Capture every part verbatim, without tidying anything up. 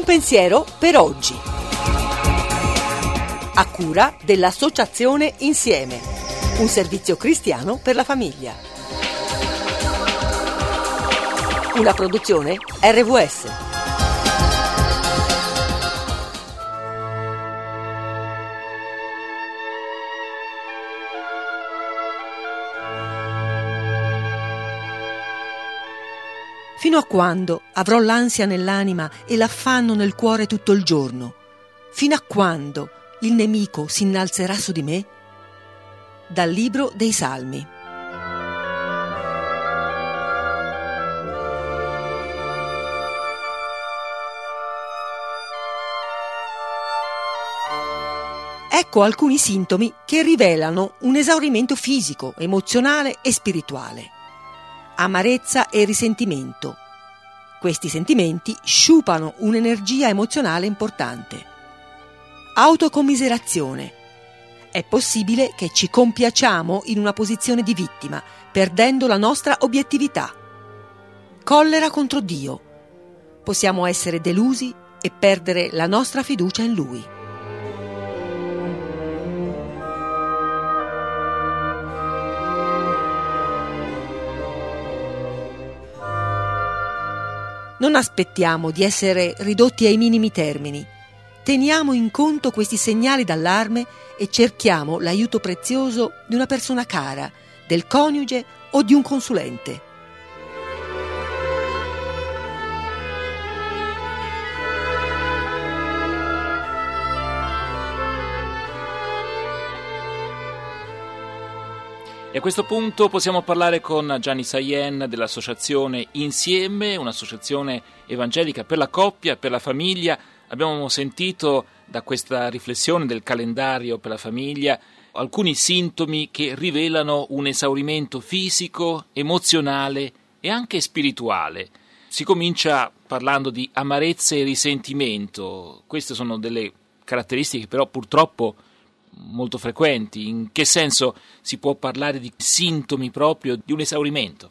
pensiero per oggi. A cura dell'Associazione Insieme, un servizio cristiano per la famiglia. Una produzione erre vu esse. Fino a quando avrò l'ansia nell'anima e l'affanno nel cuore tutto il giorno? Fino a quando il nemico si innalzerà su di me? Dal libro dei Salmi. Ecco alcuni sintomi che rivelano un esaurimento fisico, emozionale e spirituale. Amarezza e risentimento. Questi sentimenti sciupano un'energia emozionale importante. Autocommiserazione. È possibile che ci compiacciamo in una posizione di vittima, perdendo la nostra obiettività. Collera contro Dio. Possiamo essere delusi e perdere la nostra fiducia in Lui. Non aspettiamo di essere ridotti ai minimi termini. Teniamo in conto questi segnali d'allarme e cerchiamo l'aiuto prezioso di una persona cara, del coniuge o di un consulente. E a questo punto possiamo parlare con Gianni Sayen dell'associazione Insieme, un'associazione evangelica per la coppia, per la famiglia. Abbiamo sentito da questa riflessione del calendario per la famiglia alcuni sintomi che rivelano un esaurimento fisico, emozionale e anche spirituale. Si comincia parlando di amarezza e risentimento. Queste sono delle caratteristiche però purtroppo molto frequenti. In che senso si può parlare di sintomi proprio di un esaurimento?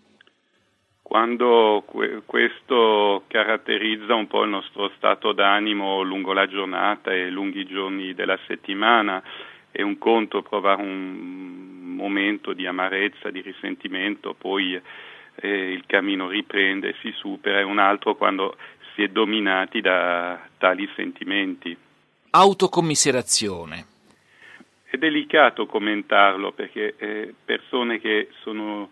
Quando que- questo caratterizza un po' il nostro stato d'animo lungo la giornata e lunghi giorni della settimana, è un conto provare un momento di amarezza, di risentimento, poi eh, il cammino riprende, si supera, è un altro quando si è dominati da tali sentimenti. Autocommiserazione. È delicato commentarlo perché eh, persone che sono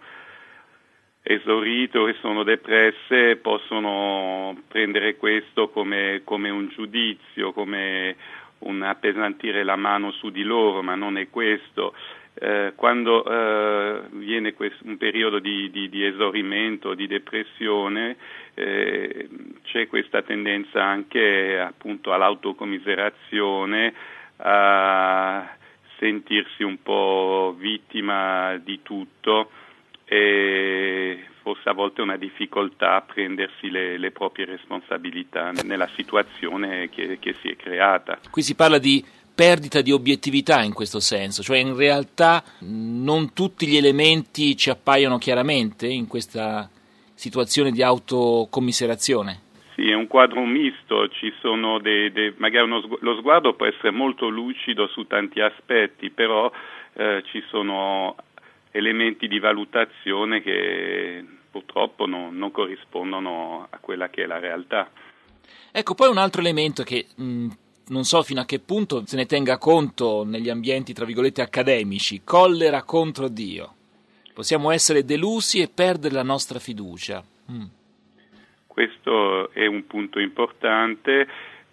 esaurite o che sono depresse possono prendere questo come, come un giudizio, come un appesantire la mano su di loro, ma non è questo. Eh, quando eh, viene questo, un periodo di, di, di esaurimento, di depressione, eh, c'è questa tendenza anche appunto all'autocommiserazione, a sentirsi un po' vittima di tutto e forse a volte una difficoltà a prendersi le, le proprie responsabilità nella situazione che, che si è creata. Qui si parla di perdita di obiettività in questo senso, cioè in realtà non tutti gli elementi ci appaiono chiaramente in questa situazione di autocommiserazione. Sì, è un quadro misto, ci sono dei, dei magari uno, lo sguardo può essere molto lucido su tanti aspetti, però eh, ci sono elementi di valutazione che purtroppo no, non corrispondono a quella che è la realtà. Ecco, poi un altro elemento che mh, non so fino a che punto se ne tenga conto negli ambienti, tra virgolette, accademici, collera contro Dio. Possiamo essere delusi e perdere la nostra fiducia. Mm. Questo è un punto importante,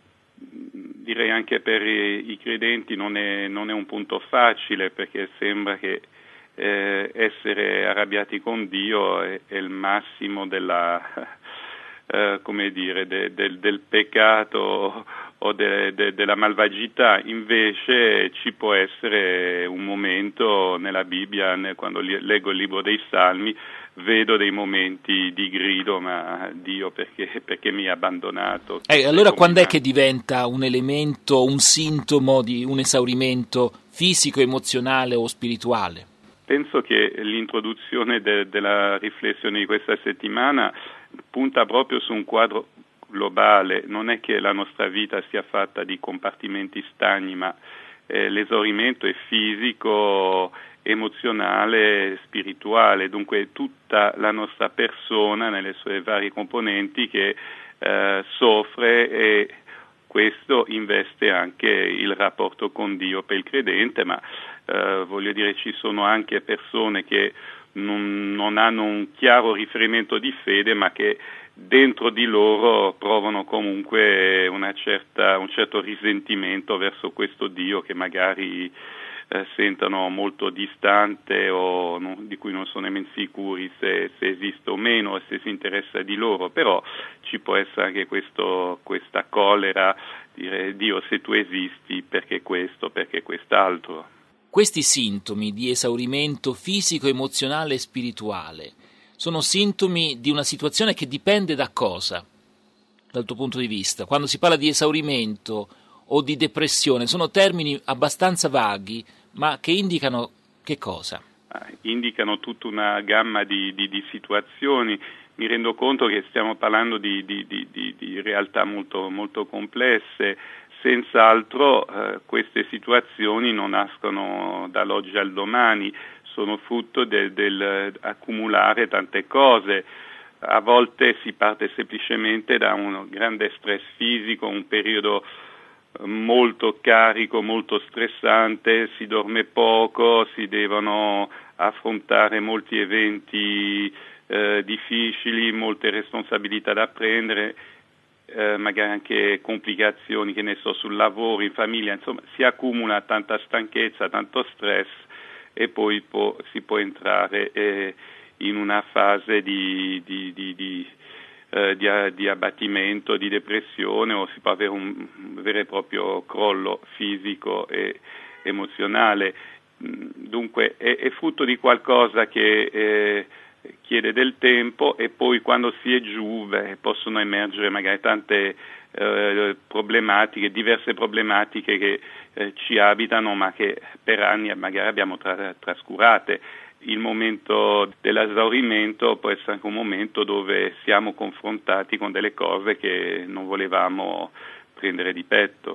direi anche per i credenti non è, non è un punto facile, perché sembra che eh, essere arrabbiati con Dio è, è il massimo della, eh, come dire, de, de, del peccato o de, de, della malvagità. Invece ci può essere un momento nella Bibbia, quando leggo il libro dei Salmi, vedo dei momenti di grido, ma Dio perché, perché mi ha abbandonato? Eh, allora quando è che diventa un elemento, un sintomo di un esaurimento fisico, emozionale o spirituale? Penso che l'introduzione de, della riflessione di questa settimana punta proprio su un quadro globale, non è che la nostra vita sia fatta di compartimenti stagni, ma eh, l'esaurimento è fisico, emozionale, spirituale, dunque tutta la nostra persona nelle sue varie componenti che eh, soffre, e questo investe anche il rapporto con Dio per il credente, ma eh, voglio dire, ci sono anche persone che non, non hanno un chiaro riferimento di fede, ma che dentro di loro provano comunque una certa, un certo risentimento verso questo Dio che magari eh, sentono molto distante o non, di cui non sono nemmeno sicuri se, se esiste o meno e se si interessa di loro, però ci può essere anche questo, questa collera, dire Dio, se tu esisti, perché questo, perché quest'altro. Questi sintomi di esaurimento fisico, emozionale e spirituale sono sintomi di una situazione che dipende da cosa, dal tuo punto di vista? Quando si parla di esaurimento o di depressione, sono termini abbastanza vaghi, ma che indicano che cosa? Indicano tutta una gamma di, di, di situazioni. Mi rendo conto che stiamo parlando di, di, di, di, di realtà molto, molto complesse. Senz'altro eh, queste situazioni non nascono dall'oggi al domani, sono frutto del, del accumulare tante cose. A volte si parte semplicemente da un grande stress fisico, un periodo molto carico, molto stressante, si dorme poco, si devono affrontare molti eventi eh, difficili, molte responsabilità da prendere, eh, magari anche complicazioni, che ne so, sul lavoro, in famiglia, insomma si accumula tanta stanchezza, tanto stress, e poi può, si può entrare eh, in una fase di, di, di, di, eh, di, di abbattimento, di depressione, o si può avere un vero e proprio crollo fisico e emozionale. Dunque è, è frutto di qualcosa che eh, chiede del tempo, e poi quando si è giù beh, possono emergere magari tante eh, problematiche, diverse problematiche che eh, ci abitano, ma che per anni magari abbiamo tra- trascurate. Il momento dell'esaurimento può essere anche un momento dove siamo confrontati con delle cose che non volevamo prendere di petto.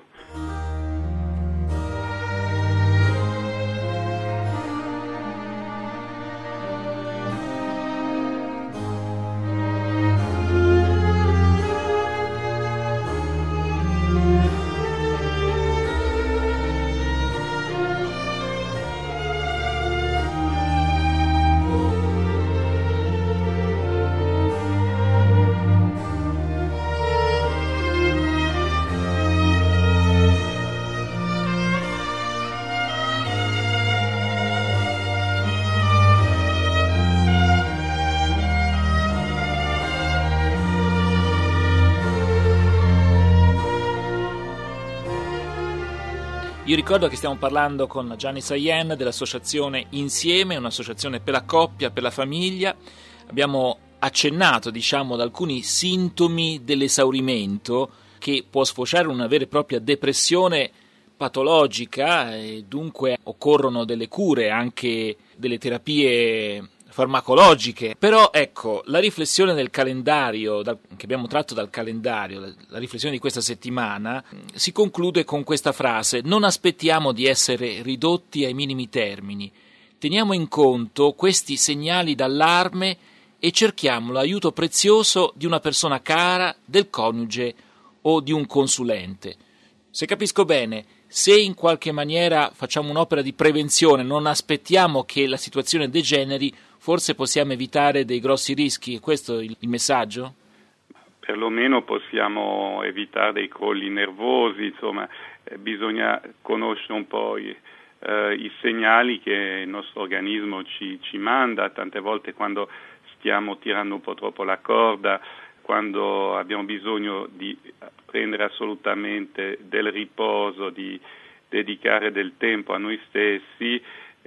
Io ricordo che stiamo parlando con Gianni Sayen dell'associazione Insieme, un'associazione per la coppia, per la famiglia. Abbiamo accennato, diciamo, ad alcuni sintomi dell'esaurimento che può sfociare in una vera e propria depressione patologica, e dunque occorrono delle cure, anche delle terapie farmacologiche. Però ecco, la riflessione del calendario da, che abbiamo tratto dal calendario, la, la riflessione di questa settimana si conclude con questa frase: non aspettiamo di essere ridotti ai minimi termini, teniamo in conto questi segnali d'allarme e cerchiamo l'aiuto prezioso di una persona cara, del coniuge o di un consulente. Se capisco bene, se in qualche maniera facciamo un'opera di prevenzione, non aspettiamo che la situazione degeneri, forse possiamo evitare dei grossi rischi. È questo il, il messaggio? Perlomeno possiamo evitare dei crolli nervosi, insomma, eh, bisogna conoscere un po' i, eh, i segnali che il nostro organismo ci, ci manda. Tante volte quando stiamo tirando un po' troppo la corda, quando abbiamo bisogno di prendere assolutamente del riposo, di dedicare del tempo a noi stessi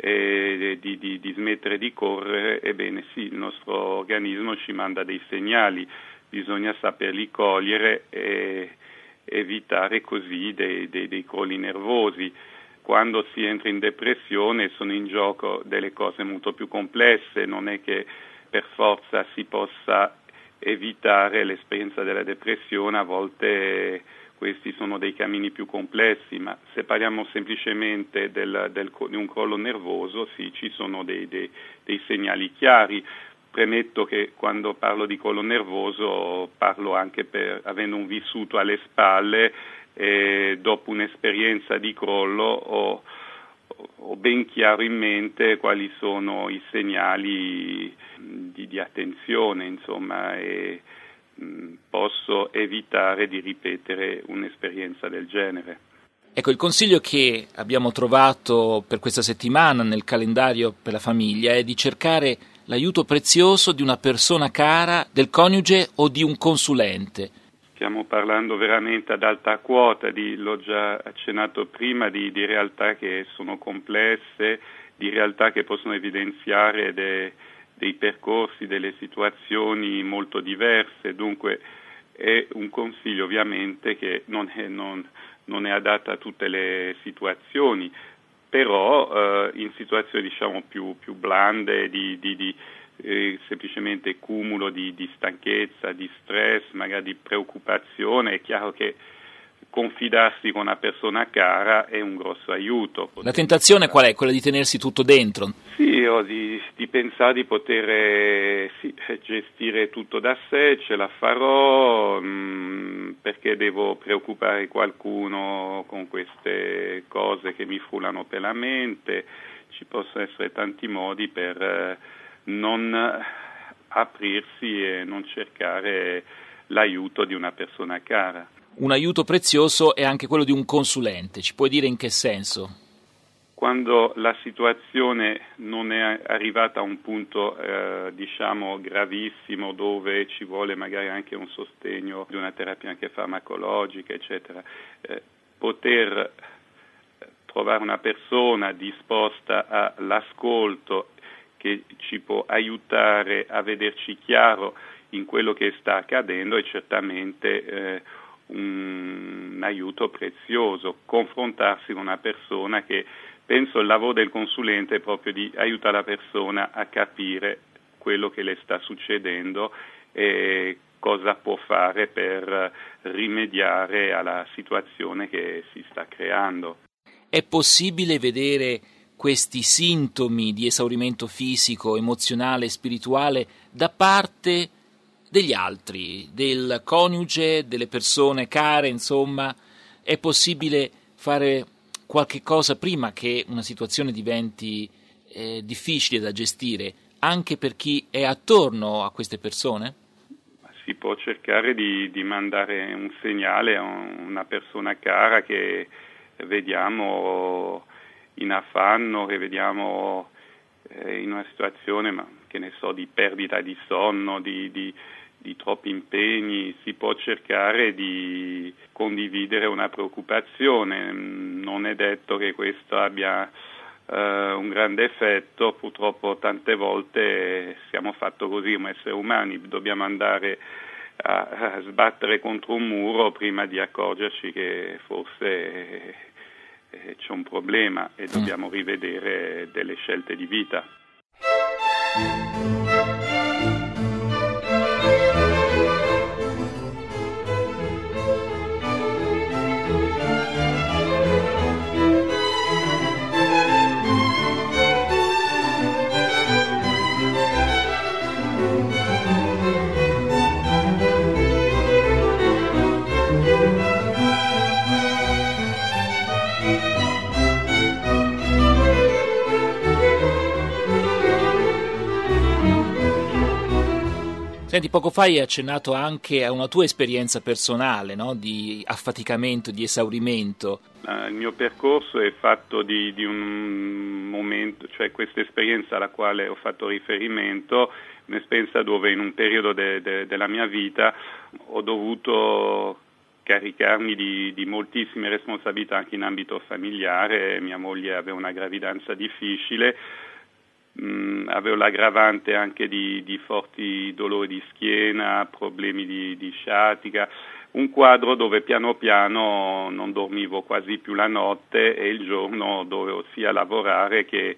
e di, di, di smettere di correre, ebbene sì, il nostro organismo ci manda dei segnali, bisogna saperli cogliere e evitare così dei, dei, dei crolli nervosi. Quando si entra in depressione sono in gioco delle cose molto più complesse, non è che per forza si possa evitare l'esperienza della depressione. A volte questi sono dei cammini più complessi, ma se parliamo semplicemente del, del, di un crollo nervoso, sì, ci sono dei, dei, dei segnali chiari. Premetto che quando parlo di crollo nervoso parlo anche per avendo un vissuto alle spalle e dopo un'esperienza di crollo ho, ho ben chiaro in mente quali sono i segnali di, di attenzione, insomma, e mh, posso evitare di ripetere un'esperienza del genere. Ecco, il consiglio che abbiamo trovato per questa settimana nel calendario per la famiglia è di cercare l'aiuto prezioso di una persona cara, del coniuge o di un consulente. Stiamo parlando veramente ad alta quota, di, l'ho già accennato prima, di, di realtà che sono complesse, di realtà che possono evidenziare de, dei percorsi, delle situazioni molto diverse. Dunque è un consiglio ovviamente che non è, non, non è adatta a tutte le situazioni, però eh, in situazioni diciamo più, più blande, di, di, di eh, semplicemente cumulo di, di stanchezza, di stress, magari di preoccupazione, è chiaro che confidarsi con una persona cara è un grosso aiuto. La tentazione qual è? Quella di tenersi tutto dentro? Sì, o di, di pensare di poter sì, gestire tutto da sé, ce la farò, mh, perché devo preoccupare qualcuno con queste cose che mi frullano per la mente. Ci possono essere tanti modi per eh, non aprirsi e non cercare l'aiuto di una persona cara. Un aiuto prezioso è anche quello di un consulente, ci puoi dire in che senso? Quando la situazione non è arrivata a un punto eh, diciamo gravissimo, dove ci vuole magari anche un sostegno di una terapia anche farmacologica, eccetera, eh, poter trovare una persona disposta all'ascolto che ci può aiutare a vederci chiaro in quello che sta accadendo è certamente eh, un, un aiuto prezioso. Confrontarsi con una persona che, penso il lavoro del consulente è proprio di aiutare la persona a capire quello che le sta succedendo e cosa può fare per rimediare alla situazione che si sta creando. È possibile vedere questi sintomi di esaurimento fisico, emozionale e spirituale da parte degli altri, del coniuge, delle persone care, insomma? È possibile fare qualche cosa prima che una situazione diventi eh, difficile da gestire, anche per chi è attorno a queste persone? Si può cercare di, di mandare un segnale a una persona cara che vediamo in affanno, che vediamo eh, in una situazione, ma che ne so, di perdita di sonno, di, di, di troppi impegni. Si può cercare di condividere una preoccupazione. Non è detto che questo abbia eh, un grande effetto, purtroppo tante volte siamo fatti così come esseri umani, dobbiamo andare a, a sbattere contro un muro prima di accorgerci che forse c'è un problema e dobbiamo rivedere delle scelte di vita. Senti, poco fa hai accennato anche a una tua esperienza personale, no? Di affaticamento, di esaurimento. Uh, il mio percorso è fatto di, di un momento, cioè questa esperienza alla quale ho fatto riferimento, un'esperienza dove in un periodo de, de, della mia vita ho dovuto caricarmi di, di moltissime responsabilità anche in ambito familiare. Mia moglie aveva una gravidanza difficile. Mm, avevo l'aggravante anche di, di forti dolori di schiena, problemi di, di sciatica, un quadro dove piano piano non dormivo quasi più la notte e il giorno dovevo sia lavorare che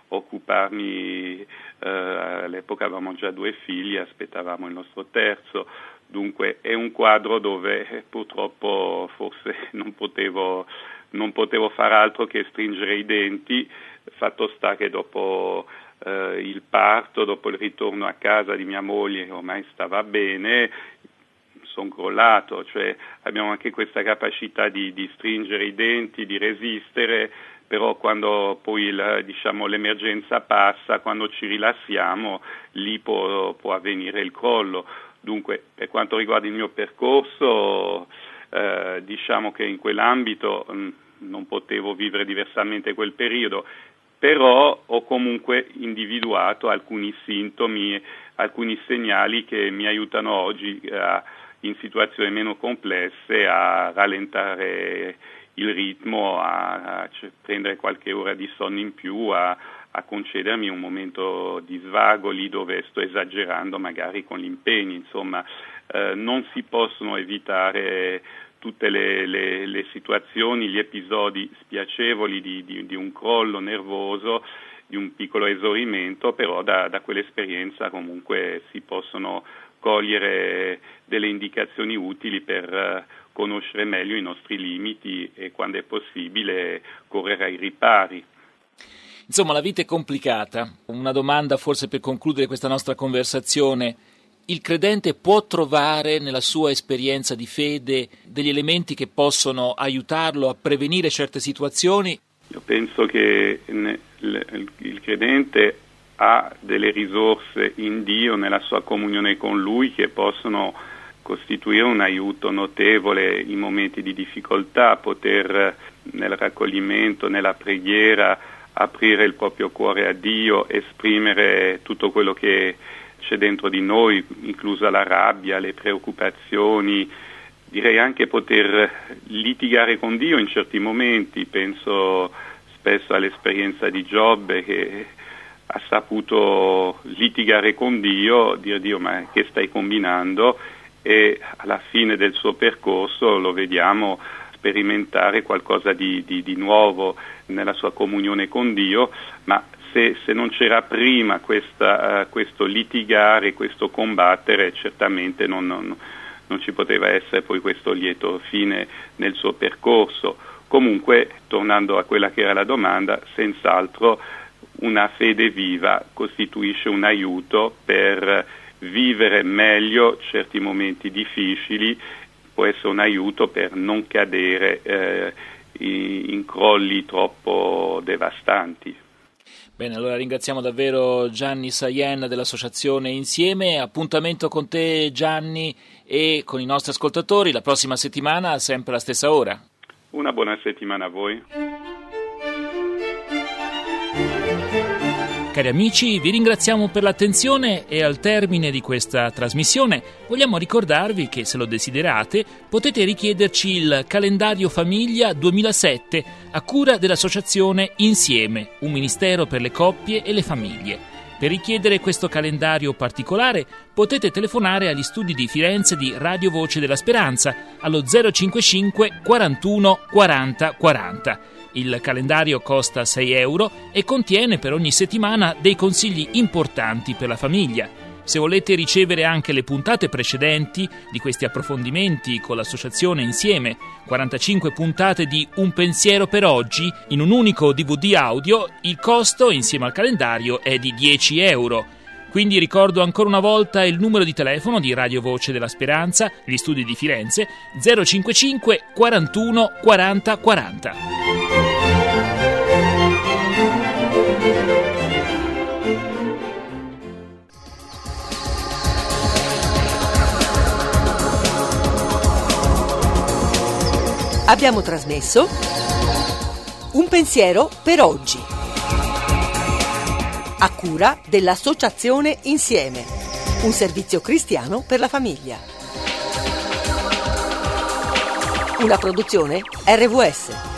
occuparmi, eh, all'epoca avevamo già due figli, aspettavamo il nostro terzo, dunque è un quadro dove eh, purtroppo forse non potevo, non potevo fare altro che stringere i denti. Fatto sta che dopo eh, il parto, dopo il ritorno a casa di mia moglie, ormai stava bene, sono crollato, cioè abbiamo anche questa capacità di, di stringere i denti, di resistere, però quando poi il, diciamo, l'emergenza passa, quando ci rilassiamo, lì può, può avvenire il crollo. Dunque, per quanto riguarda il mio percorso, eh, diciamo che in quell'ambito mh, non potevo vivere diversamente quel periodo, però ho comunque individuato alcuni sintomi, alcuni segnali che mi aiutano oggi a, in situazioni meno complesse a rallentare il ritmo, a, a cioè, prendere qualche ora di sonno in più, a, a concedermi un momento di svago lì dove sto esagerando magari con gli impegni. Insomma, eh, non si possono evitare tutte le, le, le situazioni, gli episodi spiacevoli di, di, di un crollo nervoso, di un piccolo esaurimento, però da, da quell'esperienza comunque si possono cogliere delle indicazioni utili per uh, conoscere meglio i nostri limiti e, quando è possibile, correre ai ripari. Insomma, la vita è complicata. Una domanda forse per concludere questa nostra conversazione: il credente può trovare nella sua esperienza di fede degli elementi che possono aiutarlo a prevenire certe situazioni? Io penso che il credente ha delle risorse in Dio, nella sua comunione con Lui, che possono costituire un aiuto notevole in momenti di difficoltà, poter nel raccoglimento, nella preghiera, aprire il proprio cuore a Dio, esprimere tutto quello che c'è dentro di noi, inclusa la rabbia, le preoccupazioni, direi anche poter litigare con Dio in certi momenti. Penso spesso all'esperienza di Giobbe, che ha saputo litigare con Dio, dire Dio ma che stai combinando, e alla fine del suo percorso lo vediamo sperimentare qualcosa di, di, di nuovo nella sua comunione con Dio, ma se, se non c'era prima questa, uh, questo litigare, questo combattere, certamente non, non, non ci poteva essere poi questo lieto fine nel suo percorso. Comunque, tornando a quella che era la domanda, senz'altro una fede viva costituisce un aiuto per vivere meglio certi momenti difficili, può essere un aiuto per non cadere eh, in crolli troppo devastanti. Bene, allora ringraziamo davvero Gianni Sayen dell'associazione Insieme. Appuntamento con te, Gianni, e con i nostri ascoltatori la prossima settimana, sempre alla stessa ora. Una buona settimana a voi. Cari amici, vi ringraziamo per l'attenzione e al termine di questa trasmissione vogliamo ricordarvi che, se lo desiderate, potete richiederci il calendario famiglia duemilasette a cura dell'associazione Insieme, un ministero per le coppie e le famiglie. Per richiedere questo calendario particolare potete telefonare agli studi di Firenze di Radio Voce della Speranza allo zero cinquantacinque quarantuno quaranta quaranta. Il calendario costa sei euro e contiene per ogni settimana dei consigli importanti per la famiglia. Se volete ricevere anche le puntate precedenti di questi approfondimenti con l'associazione Insieme, quarantacinque puntate di Un pensiero per oggi in un unico D V D audio, il costo insieme al calendario è di dieci euro. Quindi ricordo ancora una volta il numero di telefono di Radio Voce della Speranza, gli studi di Firenze, zero cinquantacinque quarantuno quaranta quaranta. Abbiamo trasmesso Un pensiero per oggi, a cura dell'associazione Insieme, un servizio cristiano per la famiglia. Una produzione R V S.